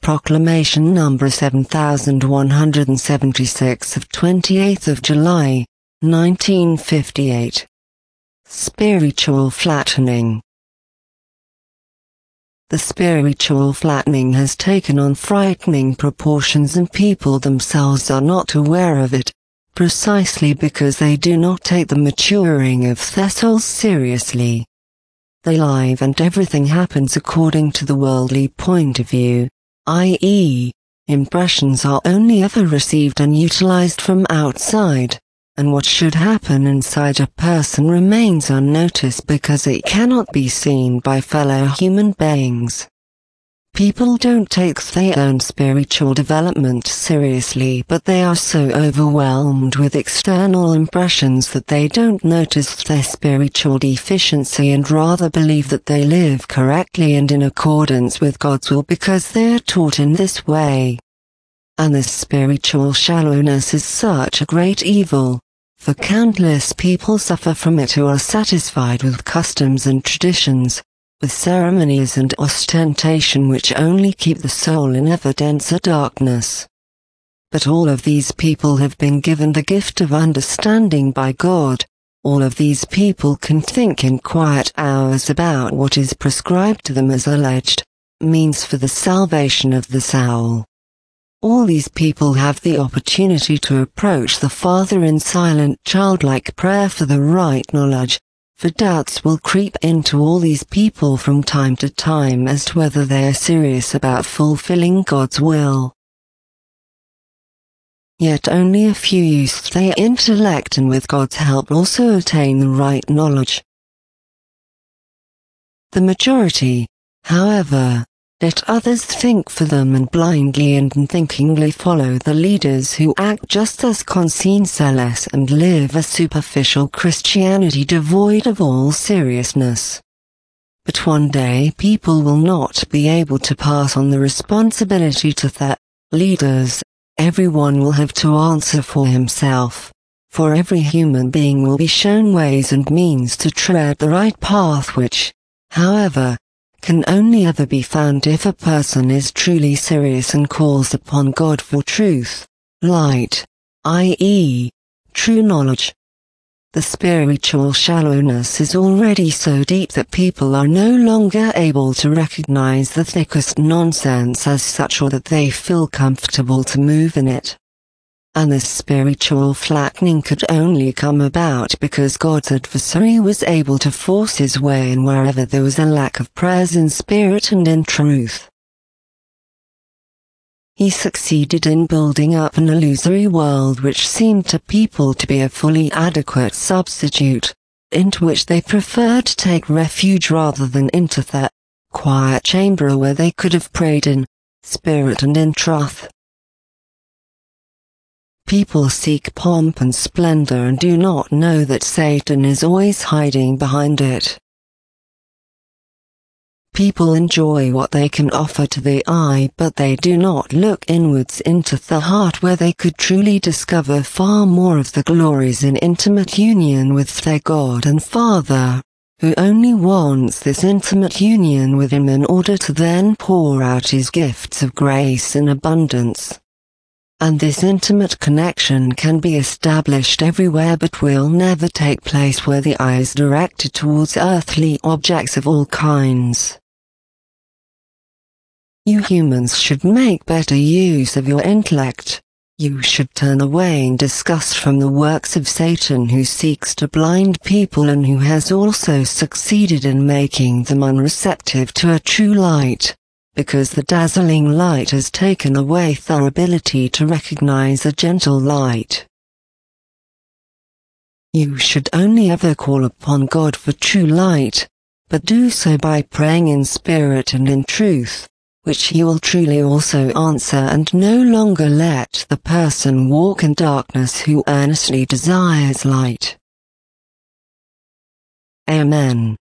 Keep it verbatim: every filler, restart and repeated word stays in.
Proclamation number seven thousand one hundred seventy-six of twenty-eighth of July, nineteen fifty-eight. Spiritual flattening. The spiritual flattening has taken on frightening proportions and people themselves are not aware of it, precisely because they do not take the maturing of their souls seriously. They live and everything happens according to the worldly point of view, that is, impressions are only ever received and utilized from outside, and what should happen inside a person remains unnoticed because it cannot be seen by fellow human beings. People don't take their own spiritual development seriously, but they are so overwhelmed with external impressions that they don't notice their spiritual deficiency and rather believe that they live correctly and in accordance with God's will because they are taught in this way. And this spiritual shallowness is such a great evil, for countless people suffer from it who are satisfied with customs and traditions, with ceremonies and ostentation which only keep the soul in ever denser darkness. But all of these people have been given the gift of understanding by God. All of these people can think in quiet hours about what is prescribed to them as alleged means for the salvation of the soul. All these people have the opportunity to approach the Father in silent childlike prayer for the right knowledge, for doubts will creep into all these people from time to time as to whether they are serious about fulfilling God's will. Yet only a few use their intellect and with God's help also attain the right knowledge. The majority, however, let others think for them and blindly and unthinkingly follow the leaders who act just as conscienceless and live a superficial Christianity devoid of all seriousness. But one day people will not be able to pass on the responsibility to their leaders. Everyone will have to answer for himself, for every human being will be shown ways and means to tread the right path which, however, can only ever be found if a person is truly serious and calls upon God for truth, light, that is, true knowledge. The spiritual shallowness is already so deep that people are no longer able to recognize the thickest nonsense as such or that they feel comfortable to move in it. And this spiritual flattening could only come about because God's adversary was able to force his way in wherever there was a lack of prayers in spirit and in truth. He succeeded in building up an illusory world which seemed to people to be a fully adequate substitute, into which they preferred to take refuge rather than into that quiet chamber where they could have prayed in spirit and in truth. People seek pomp and splendor and do not know that Satan is always hiding behind it. People enjoy what they can offer to the eye, but they do not look inwards into the heart where they could truly discover far more of the glories in intimate union with their God and Father, who only wants this intimate union with Him in order to then pour out His gifts of grace in abundance. And this intimate connection can be established everywhere but will never take place where the eye is directed towards earthly objects of all kinds. You humans should make better use of your intellect. You should turn away in disgust from the works of Satan who seeks to blind people and who has also succeeded in making them unreceptive to a true light, because the dazzling light has taken away their ability to recognize a gentle light. You should only ever call upon God for true light, but do so by praying in spirit and in truth, which He will truly also answer, and no longer let the person walk in darkness who earnestly desires light. Amen.